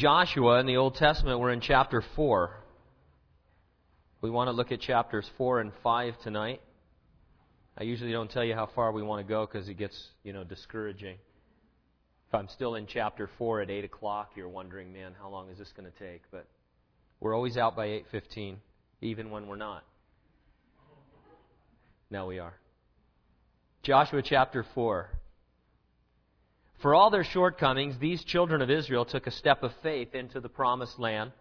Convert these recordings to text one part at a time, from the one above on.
Joshua in the Old Testament. We're in chapter 4. We want to look at chapters 4 and 5 tonight. I usually don't tell you how far we want to go because it gets, discouraging. If I'm still in chapter 4 at 8 o'clock, you're wondering, man, how long is this going to take? But we're always out by 8:15, even when we're not. Now we are. Joshua chapter 4. For all their shortcomings, these children of Israel took a step of faith into the promised land.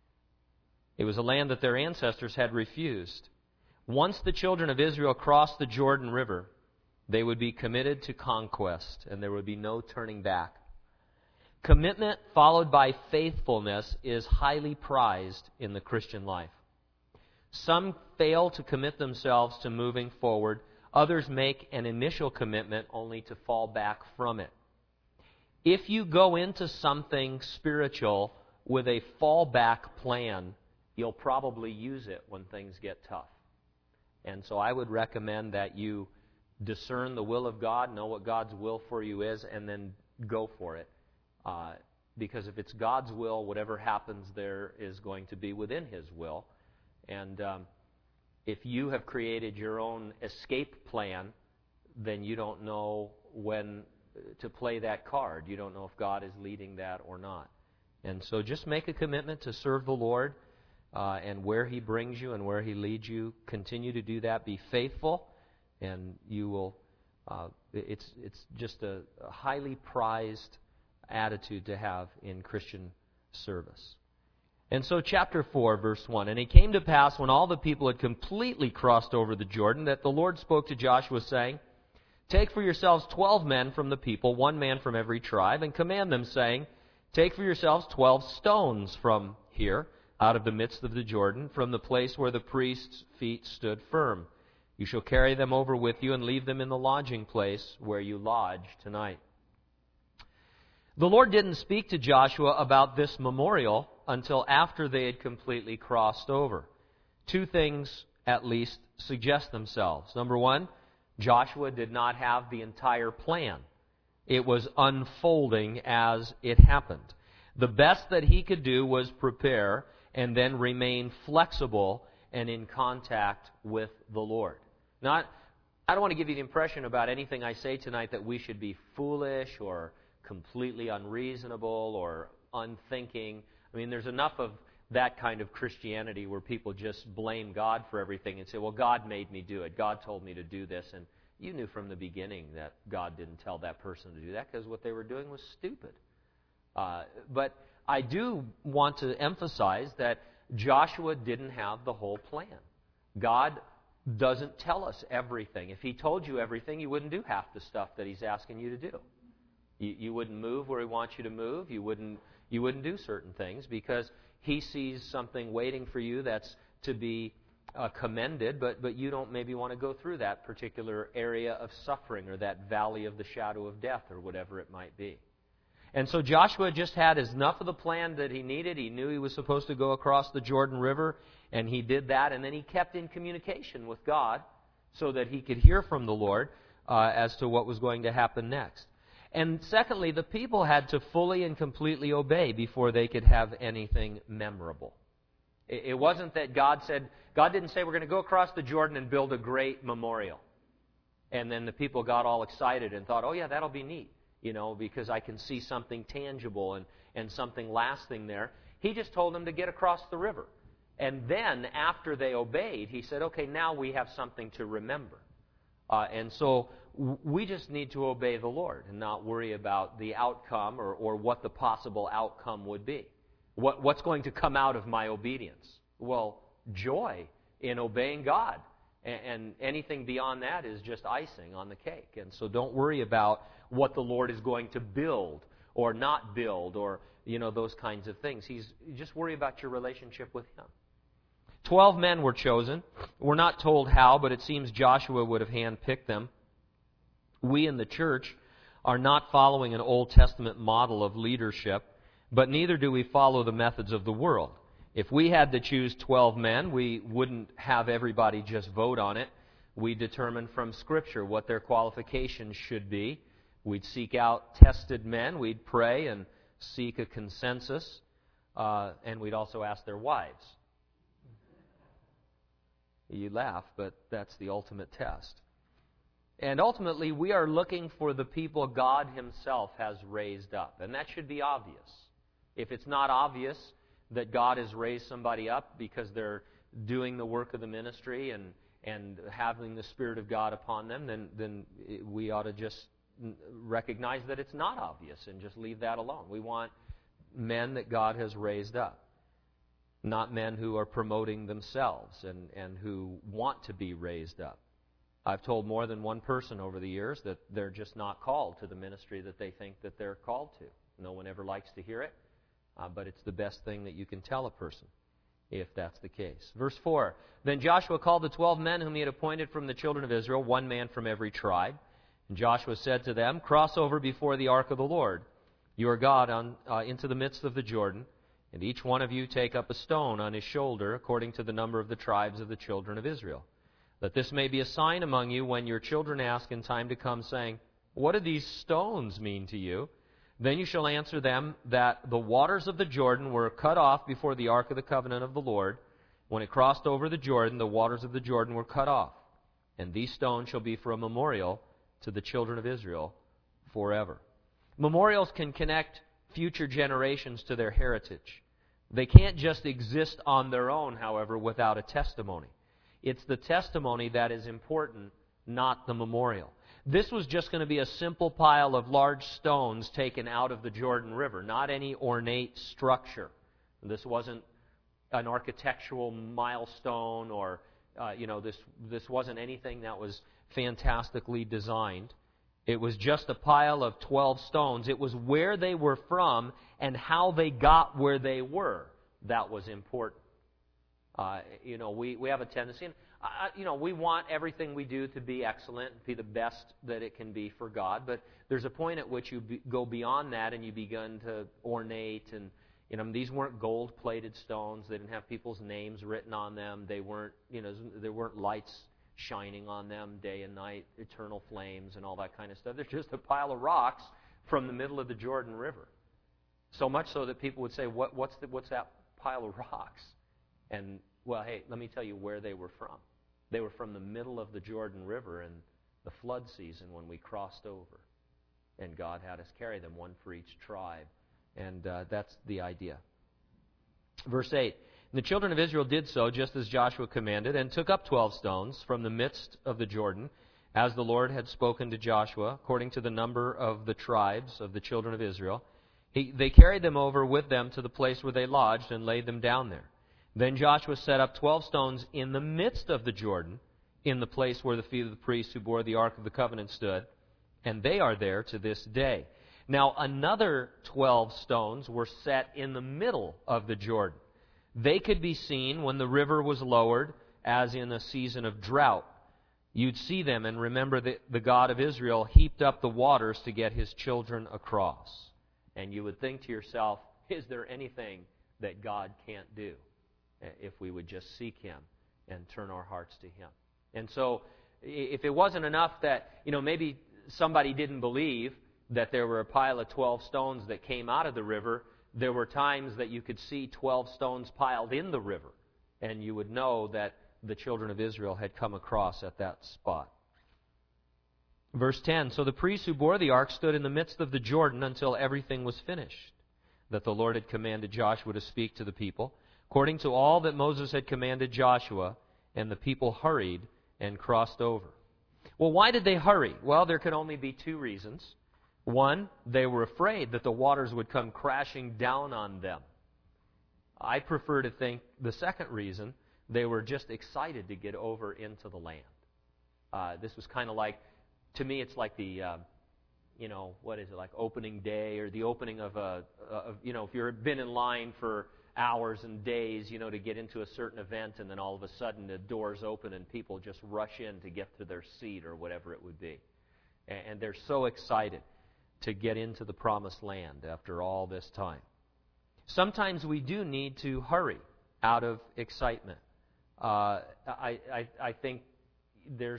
It was a land that their ancestors had refused. Once the children of Israel crossed the Jordan River, they would be committed to conquest, and there would be no turning back. Commitment followed by faithfulness is highly prized in the Christian life. Some fail to commit themselves to moving forward. Others make an initial commitment only to fall back from it. If you go into something spiritual with a fallback plan, you'll probably use it when things get tough. And so I would recommend that you discern the will of God, know what God's will for you is, and then go for it. Because if it's God's will, whatever happens there is going to be within His will. And if you have created your own escape plan, then you don't know when to play that card. You don't know if God is leading that or not. And so just make a commitment to serve the Lord. And where He brings you and where He leads you, continue to do that. Be faithful, and you will. It's just a highly prized attitude to have in Christian service. And so, chapter 4, verse 1. And it came to pass when all the people had completely crossed over the Jordan that the Lord spoke to Joshua, saying, Take for yourselves 12 men from the people, 1 man from every tribe, and command them, saying, Take for yourselves 12 stones from here, out of the midst of the Jordan, from the place where the priest's feet stood firm. You shall carry them over with you and leave them in the lodging place where you lodge tonight. The Lord didn't speak to Joshua about this memorial until after they had completely crossed over. 2 things, at least, suggest themselves. Number 1, Joshua did not have the entire plan. It was unfolding as it happened. The best that he could do was prepare and then remain flexible and in contact with the Lord. Now, I don't want to give you the impression about anything I say tonight that we should be foolish or completely unreasonable or unthinking. I mean, there's enough of that kind of Christianity where people just blame God for everything and say, well, God made me do it. God told me to do this. And you knew from the beginning that God didn't tell that person to do that because what they were doing was stupid. But I do want to emphasize that Joshua didn't have the whole plan. God doesn't tell us everything. If He told you everything, you wouldn't do half the stuff that He's asking you to do. You wouldn't move where He wants you to move. You wouldn't do certain things because He sees something waiting for you that's to be commended, but you don't maybe want to go through that particular area of suffering or that valley of the shadow of death or whatever it might be. And so Joshua just had enough of the plan that he needed. He knew he was supposed to go across the Jordan River, and he did that. And then he kept in communication with God so that he could hear from the Lord as to what was going to happen next. And secondly, the people had to fully and completely obey before they could have anything memorable. It wasn't that God didn't say we're going to go across the Jordan and build a great memorial. And then the people got all excited and thought, oh yeah, that'll be neat. Because I can see something tangible and something lasting there. He just told them to get across the river. And then, after they obeyed, He said, okay, now we have something to remember. And so we just need to obey the Lord and not worry about the outcome or what the possible outcome would be. What's going to come out of my obedience? Well, joy in obeying God. And anything beyond that is just icing on the cake. And so don't worry about what the Lord is going to build or not build or, those kinds of things. Just worry about your relationship with Him. 12 men were chosen. We're not told how, but it seems Joshua would have handpicked them. We in the church are not following an Old Testament model of leadership, but neither do we follow the methods of the world. If we had to choose 12 men, we wouldn't have everybody just vote on it. We determine from Scripture what their qualifications should be. We'd seek out tested men. We'd pray and seek a consensus. and we'd also ask their wives. You laugh, but that's the ultimate test. And ultimately, we are looking for the people God Himself has raised up. And that should be obvious. If it's not obvious that God has raised somebody up because they're doing the work of the ministry and having the Spirit of God upon them, then we ought to just recognize that it's not obvious and just leave that alone. We want men that God has raised up, not men who are promoting themselves and who want to be raised up. I've told more than one person over the years that they're just not called to the ministry that they think that they're called to. No one ever likes to hear it, but it's the best thing that you can tell a person if that's the case. Verse 4, Then Joshua called the 12 men whom he had appointed from the children of Israel, one man from every tribe. And Joshua said to them, Cross over before the ark of the Lord, your God, into the midst of the Jordan, and each one of you take up a stone on his shoulder according to the number of the tribes of the children of Israel. That this may be a sign among you when your children ask in time to come, saying, What do these stones mean to you? Then you shall answer them that the waters of the Jordan were cut off before the ark of the covenant of the Lord. When it crossed over the Jordan, the waters of the Jordan were cut off. And these stones shall be for a memorial to the children of Israel forever. Memorials can connect future generations to their heritage. They can't just exist on their own, however, without a testimony. It's the testimony that is important, not the memorial. This was just going to be a simple pile of large stones taken out of the Jordan River, not any ornate structure. This wasn't an architectural milestone or, this wasn't anything that was fantastically designed. It was just a pile of 12 stones. It was where they were from and how they got where they were that was important. We have a tendency, and we want everything we do to be excellent, be the best that it can be for God. But there's a point at which you go beyond that, and you begin to ornate. And these weren't gold-plated stones. They didn't have people's names written on them. They weren't, there weren't lights shining on them day and night, eternal flames, and all that kind of stuff. They're just a pile of rocks from the middle of the Jordan River. So much so that people would say, "What's that pile of rocks?" And well, hey, let me tell you where they were from. They were from the middle of the Jordan River in the flood season when we crossed over. And God had us carry them, one for each tribe. And that's the idea. Verse 8, The children of Israel did so, just as Joshua commanded, and took up 12 stones from the midst of the Jordan, as the Lord had spoken to Joshua, according to the number of the tribes of the children of Israel. They carried them over with them to the place where they lodged and laid them down there. Then Joshua set up 12 stones in the midst of the Jordan, in the place where the feet of the priests who bore the Ark of the Covenant stood, and they are there to this day. Now another 12 stones were set in the middle of the Jordan. They could be seen when the river was lowered, as in a season of drought. You'd see them and remember that the God of Israel heaped up the waters to get His children across. And you would think to yourself, is there anything that God can't do? If we would just seek Him and turn our hearts to Him. And so, if it wasn't enough that, maybe somebody didn't believe that there were a pile of 12 stones that came out of the river, there were times that you could see 12 stones piled in the river, and you would know that the children of Israel had come across at that spot. Verse 10, So the priests who bore the ark stood in the midst of the Jordan until everything was finished, that the Lord had commanded Joshua to speak to the people, according to all that Moses had commanded Joshua, and the people hurried and crossed over. Well, why did they hurry? Well, there could only be two reasons. One, they were afraid that the waters would come crashing down on them. I prefer to think the second reason, they were just excited to get over into the land. This was kind of like, to me, it's like the, like opening day or the opening of if you've been in line for hours and days, to get into a certain event, and then all of a sudden the doors open and people just rush in to get to their seat or whatever it would be. And they're so excited to get into the promised land after all this time. Sometimes we do need to hurry out of excitement. I think there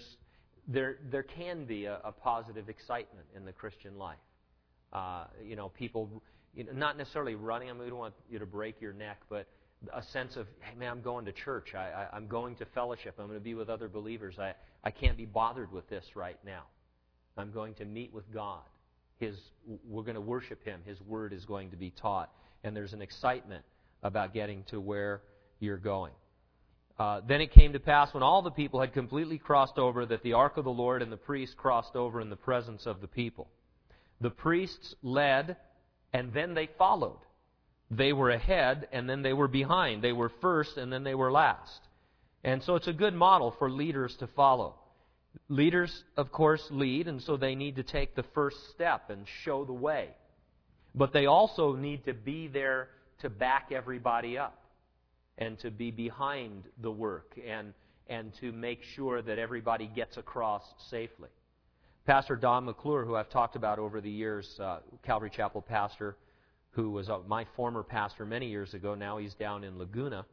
can be a positive excitement in the Christian life. People not necessarily running. I mean, we don't want you to break your neck, but a sense of, hey, man, I'm going to church. I'm going to fellowship. I'm going to be with other believers. I can't be bothered with this right now. I'm going to meet with God. We're going to worship Him. His Word is going to be taught. And there's an excitement about getting to where you're going. Then it came to pass when all the people had completely crossed over that the ark of the Lord and the priests crossed over in the presence of the people. The priests led, and then they followed. They were ahead, and then they were behind. They were first, and then they were last. And so it's a good model for leaders to follow. Leaders, of course, lead, and so they need to take the first step and show the way. But they also need to be there to back everybody up and to be behind the work and to make sure that everybody gets across safely. Pastor Don McClure, who I've talked about over the years, Calvary Chapel pastor, who was my former pastor many years ago. Now he's down in Laguna.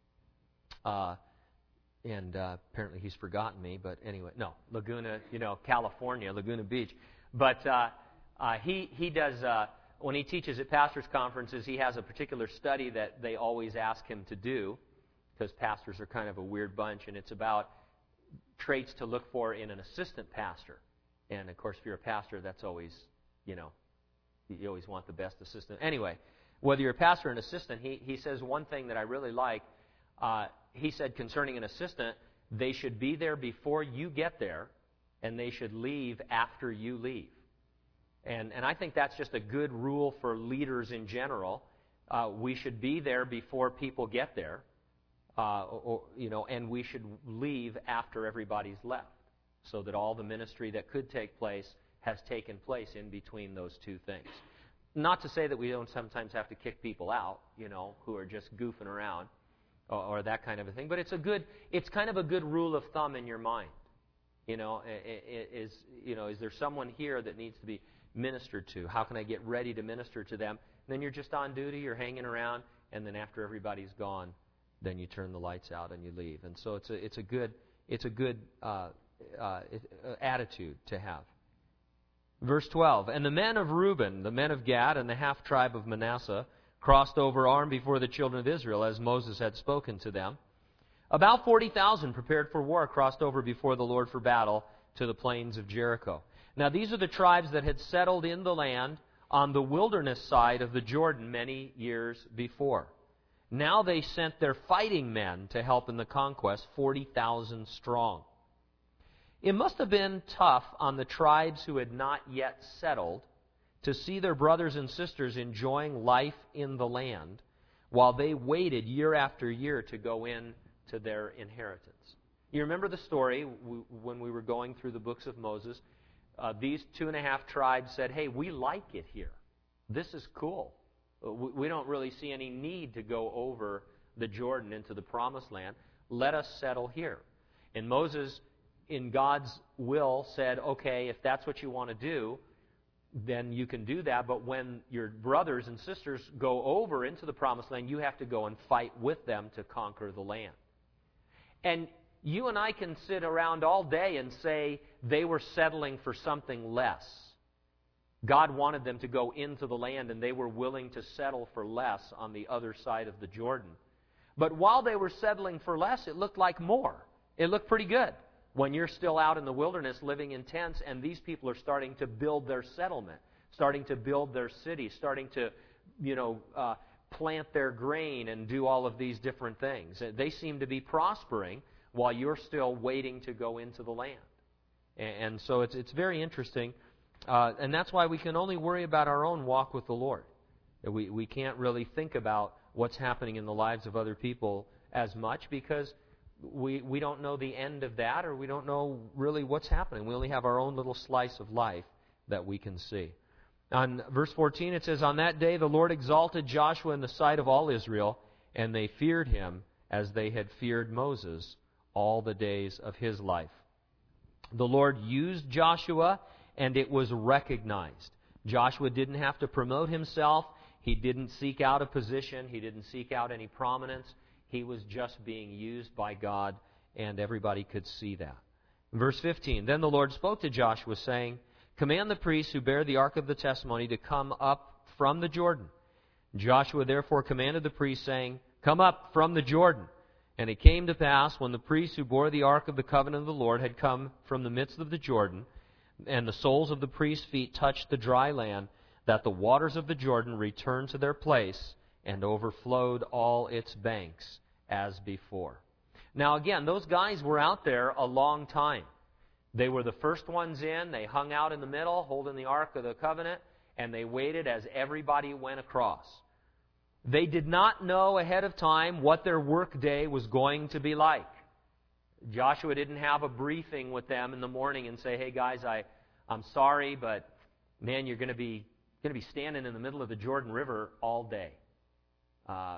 And apparently he's forgotten me, but anyway, no, Laguna, California, Laguna Beach. But he does, when he teaches at pastors' conferences, he has a particular study that they always ask him to do, because pastors are kind of a weird bunch, and it's about traits to look for in an assistant pastor. And, of course, if you're a pastor, that's always, you always want the best assistant. Anyway, whether you're a pastor or an assistant, he says one thing that I really like. He said concerning an assistant, they should be there before you get there, and they should leave after you leave. And I think that's just a good rule for leaders in general. We should be there before people get there, and we should leave after everybody's left, so that all the ministry that could take place has taken place in between those two things. Not to say that we don't sometimes have to kick people out, who are just goofing around, or that kind of a thing. But it's kind of a good rule of thumb in your mind. Is there someone here that needs to be ministered to? How can I get ready to minister to them? And then you're just on duty, you're hanging around, and then after everybody's gone, then you turn the lights out and you leave. And so it's a good attitude to have. Verse 12, and the men of Reuben, the men of Gad, and the half-tribe of Manasseh crossed over armed before the children of Israel, as Moses had spoken to them. About 40,000 prepared for war crossed over before the Lord for battle to the plains of Jericho. Now these are the tribes that had settled in the land on the wilderness side of the Jordan many years before. Now they sent their fighting men to help in the conquest, 40,000 strong. It must have been tough on the tribes who had not yet settled to see their brothers and sisters enjoying life in the land while they waited year after year to go in to their inheritance. You remember the story when we were going through the books of Moses. These 2.5 tribes said, hey, we like it here. This is cool. We don't really see any need to go over the Jordan into the promised land. Let us settle here. And Moses, in God's will, said, okay, if that's what you want to do, then you can do that. But when your brothers and sisters go over into the promised land, you have to go and fight with them to conquer the land. And you and I can sit around all day and say they were settling for something less. God wanted them to go into the land, and they were willing to settle for less on the other side of the Jordan. But while they were settling for less, it looked like more. It looked pretty good. When you're still out in the wilderness living in tents, and these people are starting to build their settlement, starting to build their city, starting to, plant their grain and do all of these different things. They seem to be prospering while you're still waiting to go into the land. And so it's very interesting. And that's why we can only worry about our own walk with the Lord. We can't really think about what's happening in the lives of other people as much, because we don't know the end of that, or we don't know really what's happening. We only have our own little slice of life that we can see. On verse 14 it says, on that day the Lord exalted Joshua in the sight of all Israel, and they feared him as they had feared Moses all the days of his life. The Lord used Joshua, and it was recognized. Joshua didn't have to promote himself. He didn't seek out a position. He didn't seek out any prominence. He was just being used by God, and everybody could see that. Verse 15, then the Lord spoke to Joshua, saying, command the priests who bear the ark of the testimony to come up from the Jordan. Joshua therefore commanded the priests, saying, Come up from the Jordan. And it came to pass, when the priests who bore the ark of the covenant of the Lord had come from the midst of the Jordan, and the soles of the priests' feet touched the dry land, that the waters of the Jordan returned to their place and overflowed all its banks as before. Now again, those guys were out there a long time. They were the first ones in. They hung out in the middle, holding the Ark of the Covenant, and they waited as everybody went across. They did not know ahead of time what their work day was going to be like. Joshua didn't have a briefing with them in the morning and say, Hey guys, I'm sorry, but man, you're going to be standing in the middle of the Jordan River all day. I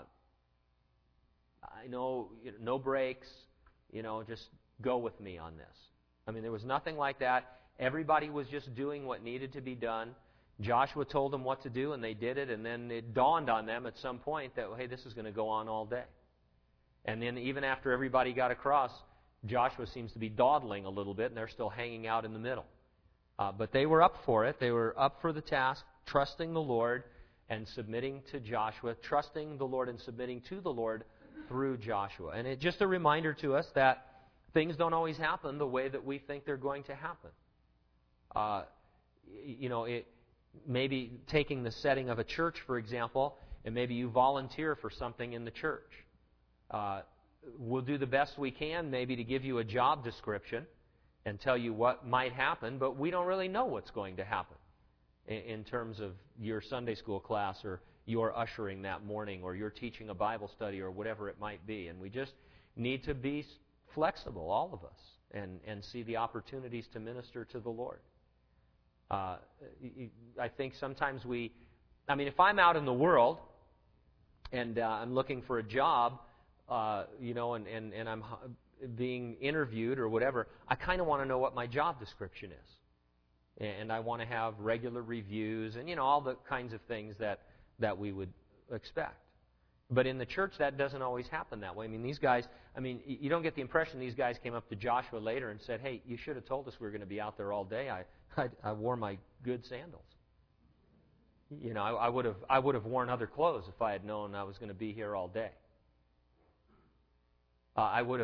know, no breaks, just go with me on this. I mean, there was nothing like that. Everybody was just doing what needed to be done. Joshua told them what to do, and they did it, and then it dawned on them at some point that, hey, this is going to go on all day. And then even after everybody got across, Joshua seems to be dawdling a little bit, and they're still hanging out in the middle. But they were up for it. They were up for the task, trusting the Lord and submitting to Joshua, trusting the Lord and submitting to the Lord through Joshua. And it's just a reminder to us that things don't always happen the way that we think they're going to happen. Maybe taking the setting of a church, for example, and maybe you volunteer for something in the church. We'll do the best we can maybe to give you a job description and tell you what might happen, but we don't really know what's going to happen in terms of your Sunday school class or your ushering that morning or you're teaching a Bible study or whatever it might be. And we just need to be flexible, all of us, and see the opportunities to minister to the Lord. I think sometimes if I'm out in the world and I'm looking for a job, and I'm being interviewed or whatever, I kind of want to know what my job description is. And I want to have regular reviews and, all the kinds of things that we would expect. But in the church, that doesn't always happen that way. These guys, you don't get the impression these guys came up to Joshua later and said, hey, you should have told us we were going to be out there all day. I wore my good sandals. I would have worn other clothes if I had known I was going to be here all day. I would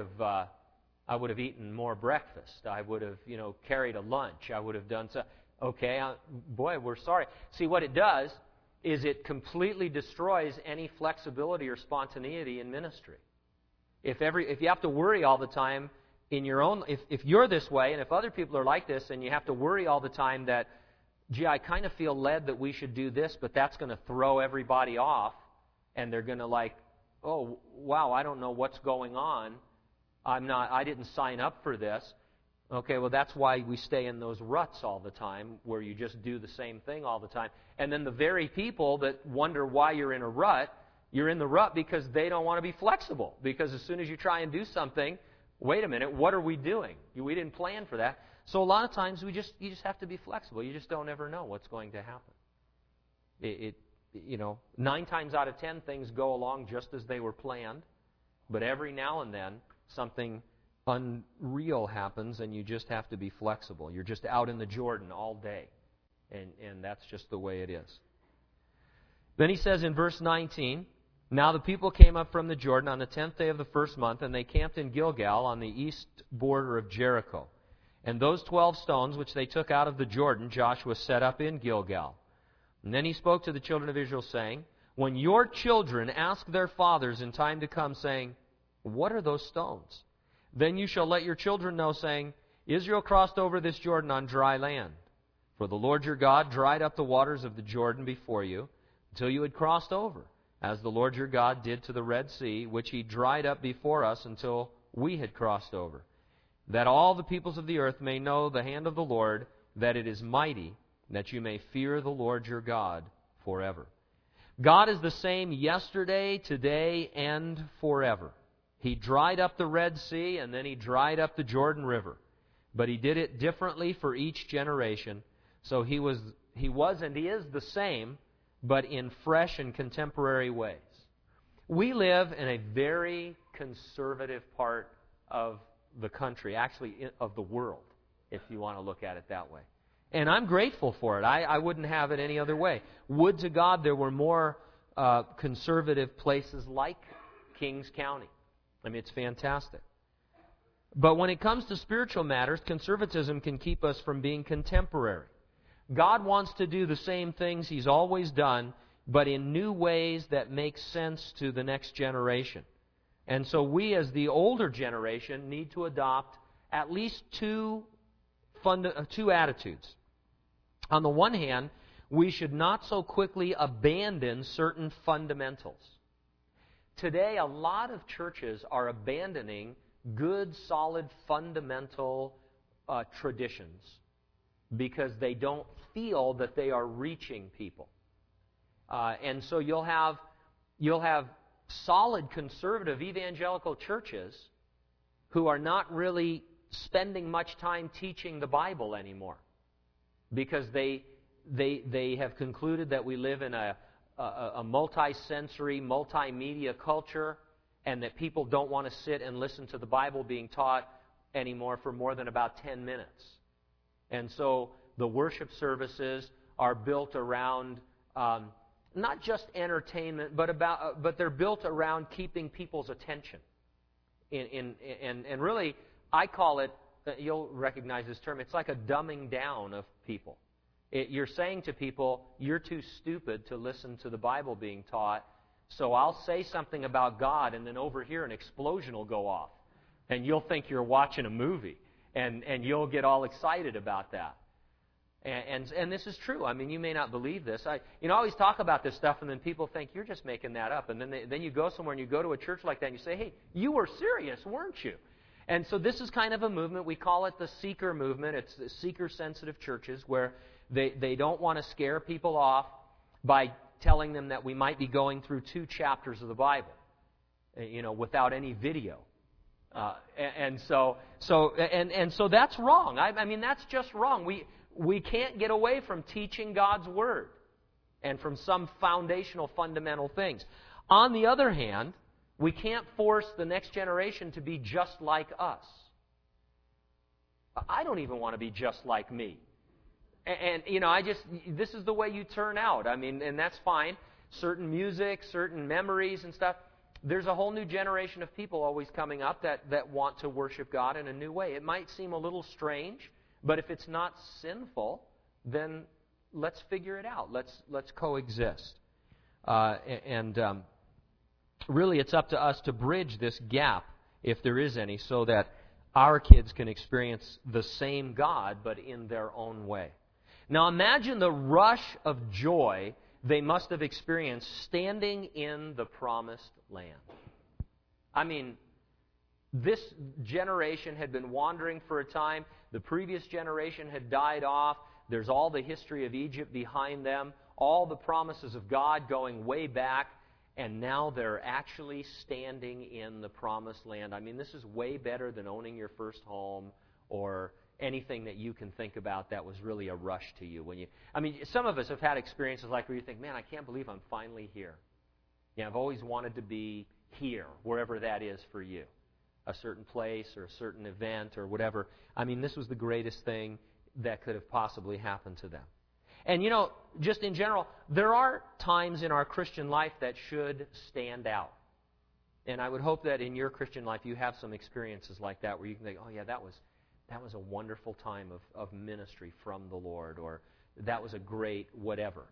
have eaten more breakfast. I would have, carried a lunch. I would have done so. Okay, boy, we're sorry. See, what it does is it completely destroys any flexibility or spontaneity in ministry. If you have to worry all the time in your own, if you're this way, and if other people are like this, and you have to worry all the time that, gee, I kind of feel led that we should do this, but that's going to throw everybody off, and they're going to oh, wow, I don't know what's going on. I didn't sign up for this. Okay, well, that's why we stay in those ruts all the time, where you just do the same thing all the time. And then the very people that wonder why you're in a rut, you're in the rut because they don't want to be flexible. Because as soon as you try and do something, wait a minute, what are we doing? We didn't plan for that. So a lot of times you just have to be flexible. You just don't ever know what's going to happen. 9 times out of 10 things go along just as they were planned, but every now and then something unreal happens, and you just have to be flexible. You're just out in the Jordan all day, and that's just the way it is. Then he says in verse 19, Now the people came up from the Jordan on the 10th day of the first month, and they camped in Gilgal on the east border of Jericho. And those 12 stones which they took out of the Jordan, Joshua set up in Gilgal. And then he spoke to the children of Israel, saying, When your children ask their fathers in time to come, saying, What are those stones? Then you shall let your children know, saying, Israel crossed over this Jordan on dry land. For the Lord your God dried up the waters of the Jordan before you, until you had crossed over, as the Lord your God did to the Red Sea, which he dried up before us until we had crossed over. That all the peoples of the earth may know the hand of the Lord, that it is mighty, that you may fear the Lord your God forever. God is the same yesterday, today, and forever. He dried up the Red Sea, and then he dried up the Jordan River. But he did it differently for each generation. So he was and he is the same, but in fresh and contemporary ways. We live in a very conservative part of the country, actually of the world, if you want to look at it that way. And I'm grateful for it. I wouldn't have it any other way. Would to God there were more conservative places like Kings County. I mean, it's fantastic. But when it comes to spiritual matters, conservatism can keep us from being contemporary. God wants to do the same things He's always done, but in new ways that make sense to the next generation. And so we, as the older generation, need to adopt at least two attitudes. On the one hand, we should not so quickly abandon certain fundamentals. Today, a lot of churches are abandoning good, solid, fundamental traditions because they don't feel that they are reaching people. And so you'll have solid conservative evangelical churches who are not really spending much time teaching the Bible anymore because they have concluded that we live in a multi-sensory, multimedia culture, and that people don't want to sit and listen to the Bible being taught anymore for more than about 10 minutes. And so the worship services are built around not just entertainment, but they're built around keeping people's attention. And really, I call it, you'll recognize this term, it's like a dumbing down of people. You're saying to people, you're too stupid to listen to the Bible being taught, so I'll say something about God, and then over here an explosion will go off. And you'll think you're watching a movie, and you'll get all excited about that. And this is true. I mean, you may not believe this. I always talk about this stuff, and then people think you're just making that up. And then you go somewhere, and you go to a church like that, and you say, hey, you were serious, weren't you? And so this is kind of a movement. We call it the seeker movement. It's the seeker-sensitive churches where they don't want to scare people off by telling them that we might be going through 2 chapters of the Bible, without any video. And so that's wrong. I mean, that's just wrong. We can't get away from teaching God's Word and from some foundational, fundamental things. On the other hand, we can't force the next generation to be just like us. I don't even want to be just like me. And this is the way you turn out. I mean, and that's fine. Certain music, certain memories and stuff. There's a whole new generation of people always coming up that want to worship God in a new way. It might seem a little strange, but if it's not sinful, then let's figure it out. Let's coexist. Really, it's up to us to bridge this gap, if there is any, so that our kids can experience the same God, but in their own way. Now imagine the rush of joy they must have experienced standing in the promised land. I mean, this generation had been wandering for a time. The previous generation had died off. There's all the history of Egypt behind them, all the promises of God going way back, and now they're actually standing in the promised land. I mean, this is way better than owning your first home or anything that you can think about that was really a rush to you. Some of us have had experiences like where you think, man, I can't believe I'm finally here. I've always wanted to be here, wherever that is for you. A certain place or a certain event or whatever. I mean, this was the greatest thing that could have possibly happened to them. And just in general, there are times in our Christian life that should stand out. And I would hope that in your Christian life you have some experiences like that where you can think, oh yeah, that was a wonderful time of ministry from the Lord, or that was a great whatever.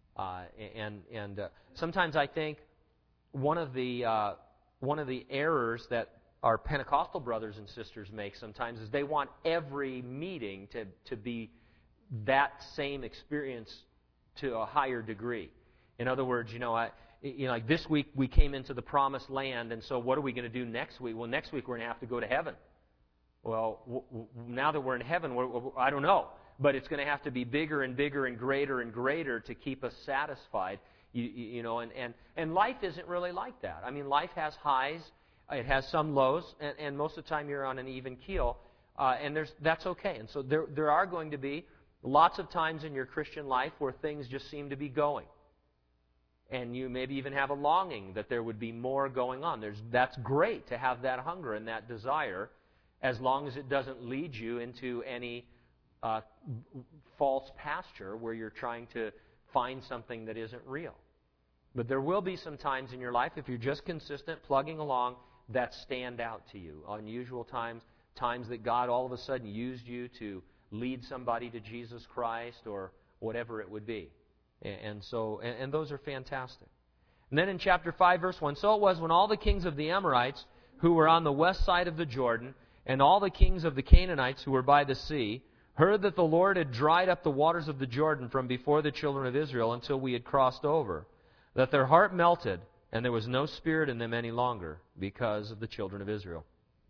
Sometimes I think one of the errors that our Pentecostal brothers and sisters make sometimes is they want every meeting to be that same experience to a higher degree. In other words, like this week we came into the promised land, and so what are we going to do next week? Well, next week we're going to have to go to heaven. Well, now that we're in heaven, I don't know. But it's going to have to be bigger and bigger and greater to keep us satisfied. And life isn't really like that. I mean, life has highs. It has some lows. And most of the time you're on an even keel. And that's okay. And so there are going to be lots of times in your Christian life where things just seem to be going. And you maybe even have a longing that there would be more going on. That's great to have that hunger and that desire, as long as it doesn't lead you into any false pasture where you're trying to find something that isn't real. But there will be some times in your life, if you're just consistent, plugging along, that stand out to you. Unusual times, times that God all of a sudden used you to lead somebody to Jesus Christ or whatever it would be. And those are fantastic. And then in chapter 5, verse 1, so it was when all the kings of the Amorites who were on the west side of the Jordan, and all the kings of the Canaanites who were by the sea, heard that the Lord had dried up the waters of the Jordan from before the children of Israel until we had crossed over, that their heart melted, and there was no spirit in them any longer because of the children of Israel.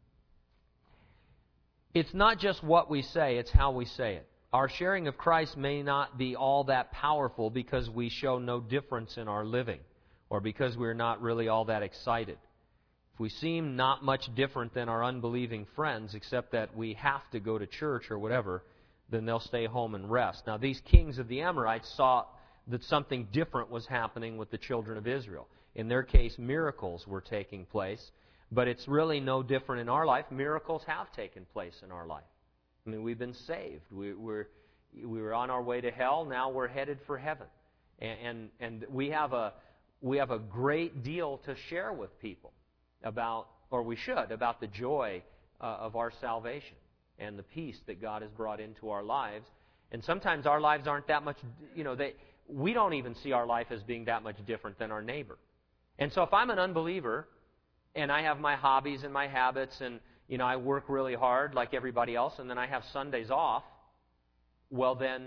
It's not just what we say, it's how we say it. Our sharing of Christ may not be all that powerful because we show no difference in our living, or because we're not really all that excited. If we seem not much different than our unbelieving friends, except that we have to go to church or whatever, then they'll stay home and rest. Now, these kings of the Amorites saw that something different was happening with the children of Israel. In their case, miracles were taking place, but it's really no different in our life. Miracles have taken place in our life. I mean, we've been saved. We were on our way to hell. Now we're headed for heaven, and we have a great deal to share with people about, or we should, about the joy of our salvation and the peace that God has brought into our lives. And sometimes our lives aren't that much, we don't even see our life as being that much different than our neighbor. And so if I'm an unbeliever and I have my hobbies and my habits and, I work really hard like everybody else and then I have Sundays off, well then,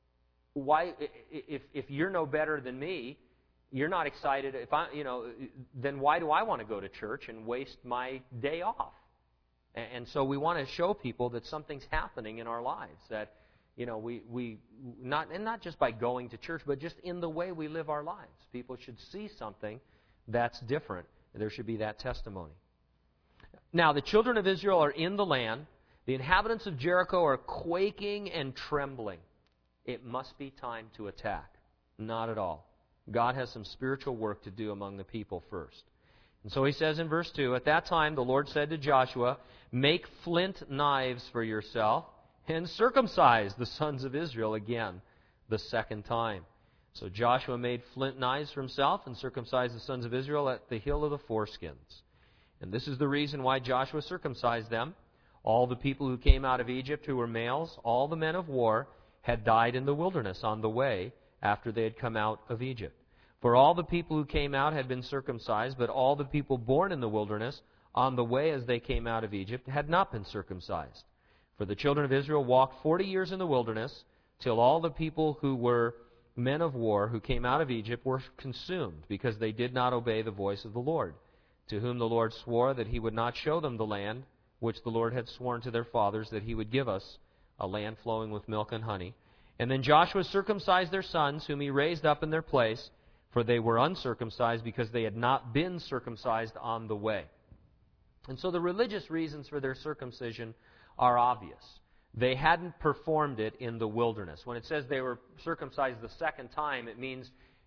why, if you're no better than me, you're not excited, then why do I want to go to church and waste my day off? And so we want to show people that something's happening in our lives, that we not just by going to church, but just in the way we live our lives. People should see something that's different. There should be that testimony. Now, the children of Israel are in the land. The inhabitants of Jericho are quaking and trembling. It must be time to attack. Not at all. God has some spiritual work to do among the people first. And so he says in verse 2, at that time the Lord said to Joshua, make flint knives for yourself and circumcise the sons of Israel again the second time. So Joshua made flint knives for himself and circumcised the sons of Israel at the hill of the foreskins. And this is the reason why Joshua circumcised them. All the people who came out of Egypt who were males, all the men of war, had died in the wilderness on the way after they had come out of Egypt. For all the people who came out had been circumcised, but all the people born in the wilderness on the way as they came out of Egypt had not been circumcised. For the children of Israel walked 40 years in the wilderness, till all the people who were men of war who came out of Egypt were consumed, because they did not obey the voice of the Lord, to whom the Lord swore that he would not show them the land which the Lord had sworn to their fathers that he would give us, a land flowing with milk and honey. And then Joshua circumcised their sons, whom he raised up in their place, for they were uncircumcised because they had not been circumcised on the way. And so the religious reasons for their circumcision are obvious. They hadn't performed it in the wilderness. When it says they were circumcised the second time, it means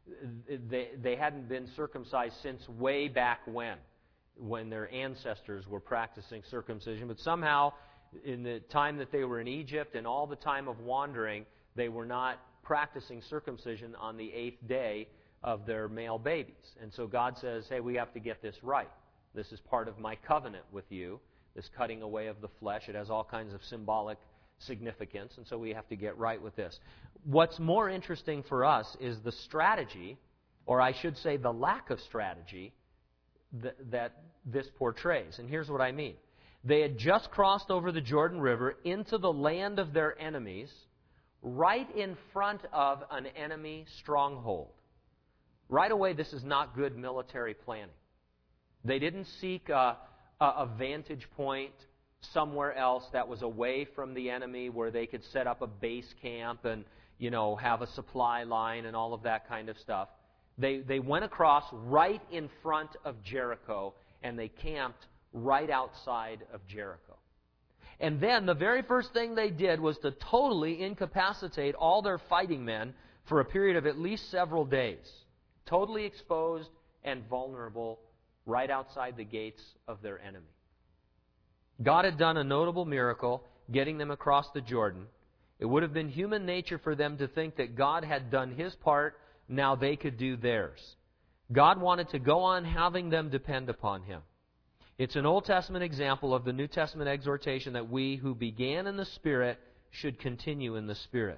they hadn't been circumcised since way back when their ancestors were practicing circumcision. But somehow, in the time that they were in Egypt and all the time of wandering, they were not practicing circumcision on the 8th day of their male babies. And so God says, hey, we have to get this right. This is part of my covenant with you, this cutting away of the flesh. It has all kinds of symbolic significance, and so we have to get right with this. What's more interesting for us is the strategy, or I should say the lack of strategy, that this portrays. And here's what I mean. They had just crossed over the Jordan River into the land of their enemies, right in front of an enemy stronghold. Right away, this is not good military planning. They didn't seek a vantage point somewhere else that was away from the enemy where they could set up a base camp and, have a supply line and all of that kind of stuff. They went across right in front of Jericho, and they camped right outside of Jericho. And then the very first thing they did was to totally incapacitate all their fighting men for a period of at least several days. Totally exposed and vulnerable right outside the gates of their enemy. God had done a notable miracle getting them across the Jordan, It would have been human nature for them to think that God had done His part, now they could do theirs. God wanted to go on having them depend upon Him. It's an Old Testament example of the New Testament exhortation that we who began in the Spirit should continue in the Spirit.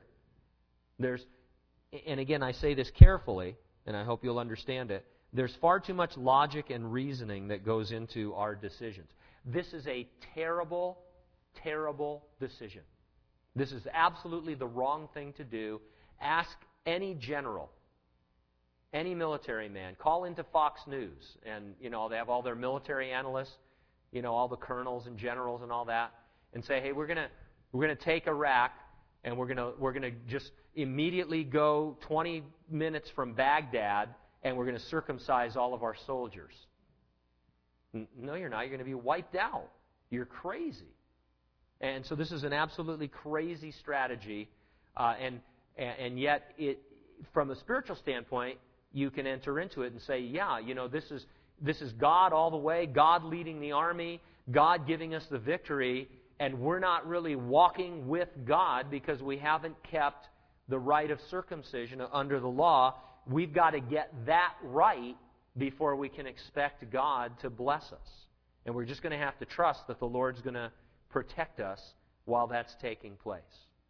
And again, I say this carefully, and I hope you'll understand it. There's far too much logic and reasoning that goes into our decisions. This is a terrible, terrible decision. This is absolutely the wrong thing to do. Ask any general, any military man. Call into Fox News, and they have all their military analysts, all the colonels and generals and all that, and say, hey, we're gonna take Iraq, and we're gonna just immediately go 20 minutes from Baghdad, and we're going to circumcise all of our soldiers. No, you're not. You're going to be wiped out. You're crazy. And so this is an absolutely crazy strategy, and yet from a spiritual standpoint, you can enter into it and say, yeah, this is God all the way, God leading the army, God giving us the victory, and we're not really walking with God because we haven't kept the rite of circumcision under the law. We've got to get that right before we can expect God to bless us. And we're just going to have to trust that the Lord's going to protect us while that's taking place.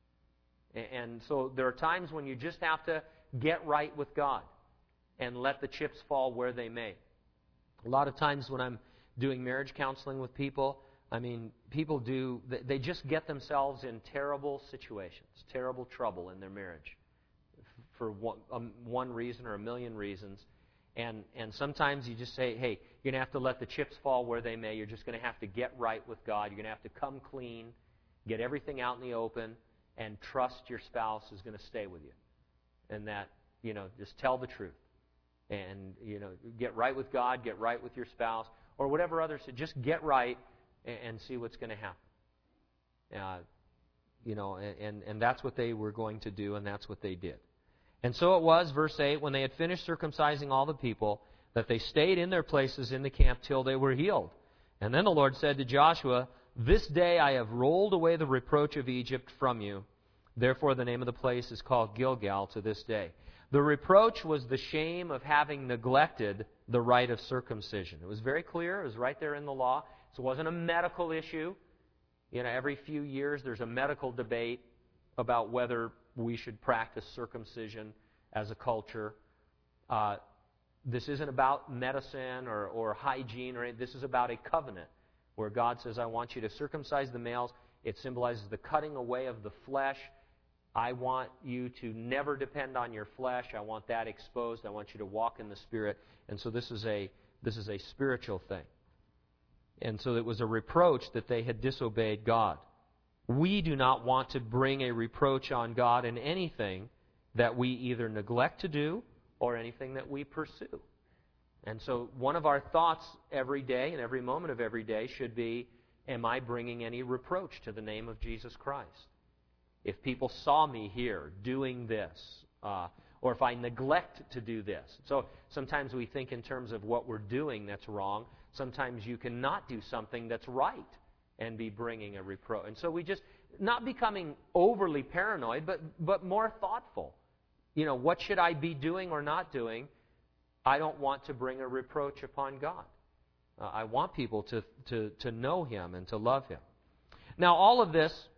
And so there are times when you just have to get right with God and let the chips fall where they may. A lot of times when I'm doing marriage counseling with people, people they just get themselves in terrible situations, terrible trouble in their marriage for one reason or a million reasons. And sometimes you just say, hey, you're going to have to let the chips fall where they may. You're just going to have to get right with God. You're going to have to come clean, get everything out in the open, and trust your spouse is going to stay with you. And that, just tell the truth. And, get right with God, get right with your spouse, or whatever others say. Just get right and see what's going to happen. And that's what they were going to do, and that's what they did. And so it was, verse 8, when they had finished circumcising all the people, that they stayed in their places in the camp till they were healed. And then the Lord said to Joshua, this day I have rolled away the reproach of Egypt from you. Therefore the name of the place is called Gilgal to this day. The reproach was the shame of having neglected the rite of circumcision. It was very clear. It was right there in the law. So it wasn't a medical issue. Every few years there's a medical debate about whether we should practice circumcision as a culture. This isn't about medicine or hygiene or anything. This is about a covenant where God says, I want you to circumcise the males. It symbolizes the cutting away of the flesh. I want you to never depend on your flesh. I want that exposed. I want you to walk in the Spirit. And so this is a spiritual thing. And so it was a reproach that they had disobeyed God. We do not want to bring a reproach on God in anything that we either neglect to do or anything that we pursue. And so one of our thoughts every day and every moment of every day should be, am I bringing any reproach to the name of Jesus Christ? If people saw me here doing this, or if I neglect to do this. So sometimes we think in terms of what we're doing that's wrong. Sometimes you cannot do something that's right and be bringing a reproach. And so we just, not becoming overly paranoid, but more thoughtful. What should I be doing or not doing? I don't want to bring a reproach upon God. I want people to know Him and to love Him. Now, all of this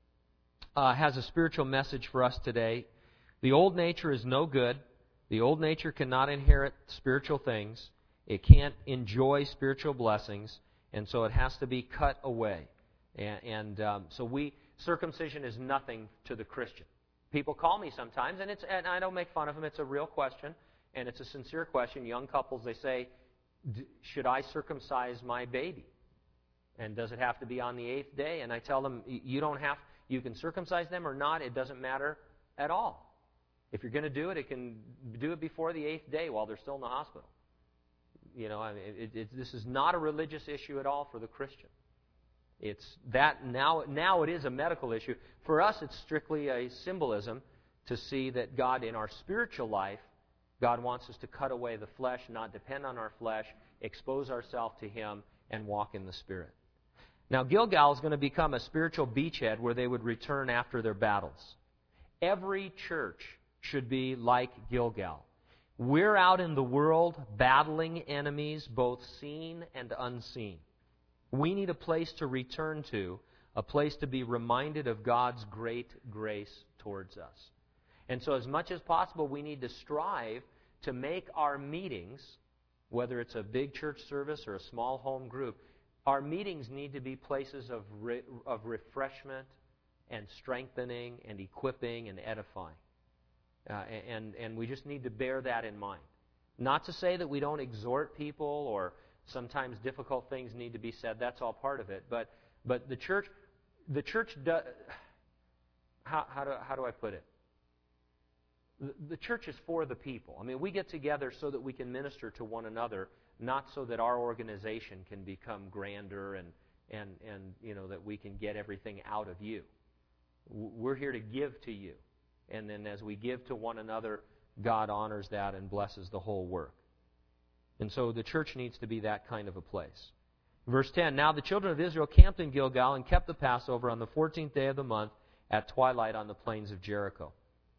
has a spiritual message for us today. The old nature is no good. The old nature cannot inherit spiritual things. It can't enjoy spiritual blessings. And so it has to be cut away. So circumcision is nothing to the Christian. People call me sometimes, and I don't make fun of them. It's a real question, and it's a sincere question. Young couples, they say, should I circumcise my baby? And does it have to be on the 8th day? And I tell them, you can circumcise them or not. It doesn't matter at all. If you're going to do it, do it before the 8th day while they're still in the hospital. This is not a religious issue at all for the Christian. It's that now it is a medical issue. For us, it's strictly a symbolism to see that God, in our spiritual life, God wants us to cut away the flesh, not depend on our flesh, expose ourselves to Him, and walk in the Spirit. Now, Gilgal is going to become a spiritual beachhead where they would return after their battles. Every church should be like Gilgal. We're out in the world battling enemies, both seen and unseen. We need a place to return to, a place to be reminded of God's great grace towards us. And so as much as possible, we need to strive to make our meetings, whether it's a big church service or a small home group, our meetings need to be places of refreshment and strengthening and equipping and edifying. And we just need to bear that in mind. Not to say that we don't exhort people or sometimes difficult things need to be said. That's all part of it. But the church does. How do I put it? The church is for the people. I mean, we get together so that we can minister to one another, not so that our organization can become grander and that we can get everything out of you. We're here to give to you. And then as we give to one another, God honors that and blesses the whole work. And so the church needs to be that kind of a place. Verse 10, Now the children of Israel camped in Gilgal and kept the Passover on the 14th day of the month at twilight on the plains of Jericho.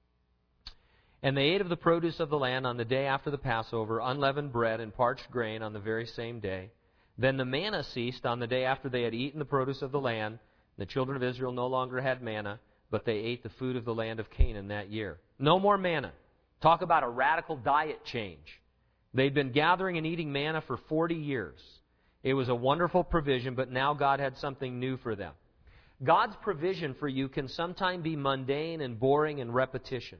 And they ate of the produce of the land on the day after the Passover, unleavened bread and parched grain on the very same day. Then the manna ceased on the day after they had eaten the produce of the land. The children of Israel no longer had manna, but they ate the food of the land of Canaan that year. No more manna. Talk about a radical diet change. They'd been gathering and eating manna for 40 years. It was a wonderful provision, but now God had something new for them. God's provision for you can sometimes be mundane and boring and repetitious.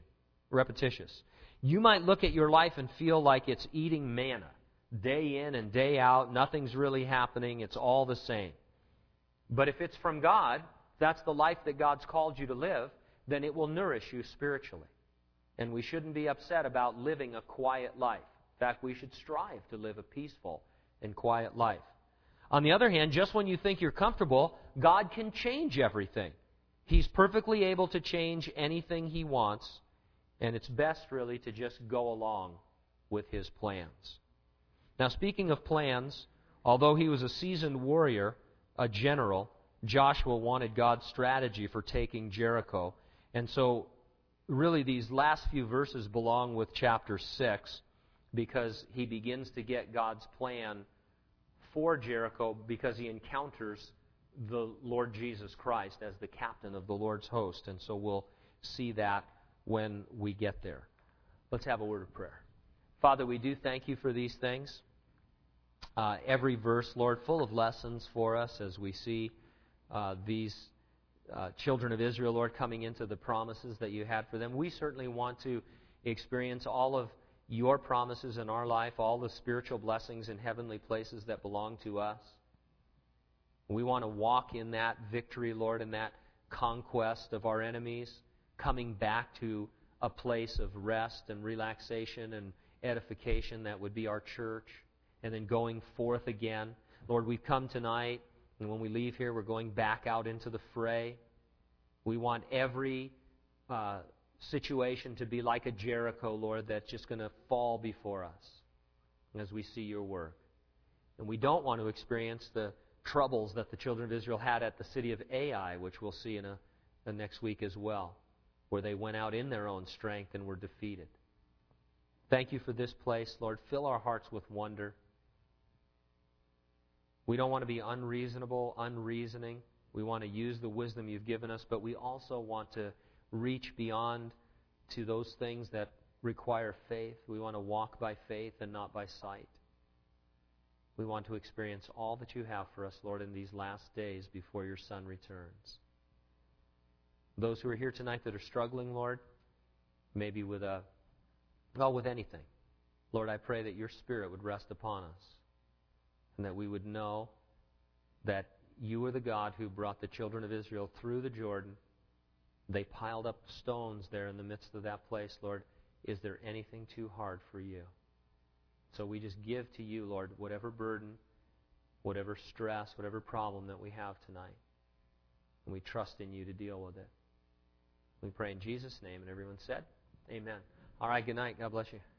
You might look at your life and feel like it's eating manna, day in and day out. Nothing's really happening. It's all the same. But if it's from God, that's the life that God's called you to live, then it will nourish you spiritually. And we shouldn't be upset about living a quiet life. In fact, we should strive to live a peaceful and quiet life. On the other hand, just when you think you're comfortable, God can change everything. He's perfectly able to change anything He wants, and it's best really to just go along with His plans. Now, speaking of plans, although he was a seasoned warrior, a general, Joshua wanted God's strategy for taking Jericho. And so, really, these last few verses belong with chapter 6 because he begins to get God's plan for Jericho because he encounters the Lord Jesus Christ as the captain of the Lord's host. And so we'll see that when we get there. Let's have a word of prayer. Father, we do thank you for these things. Every verse, Lord, full of lessons for us as we see these children of Israel, Lord, coming into the promises that you had for them. We certainly want to experience all of your promises in our life, all the spiritual blessings in heavenly places that belong to us. We want to walk in that victory, Lord, in that conquest of our enemies, coming back to a place of rest and relaxation and edification that would be our church, and then going forth again. Lord, we've come tonight, and when we leave here, we're going back out into the fray. We want every situation to be like a Jericho, Lord, that's just going to fall before us as we see your work. And we don't want to experience the troubles that the children of Israel had at the city of Ai, which we'll see in the next week as well, where they went out in their own strength and were defeated. Thank you for this place, Lord. Fill our hearts with wonder. We don't want to be unreasonable, unreasoning. We want to use the wisdom you've given us, but we also want to reach beyond to those things that require faith. We want to walk by faith and not by sight. We want to experience all that you have for us, Lord, in these last days before your Son returns. Those who are here tonight that are struggling, Lord, maybe with anything, Lord, I pray that your Spirit would rest upon us and that we would know that you are the God who brought the children of Israel through the Jordan. They piled up stones there in the midst of that place, Lord. Is there anything too hard for you? So we just give to you, Lord, whatever burden, whatever stress, whatever problem that we have tonight. And we trust in you to deal with it. We pray in Jesus' name. And everyone said, amen. All right, good night. God bless you.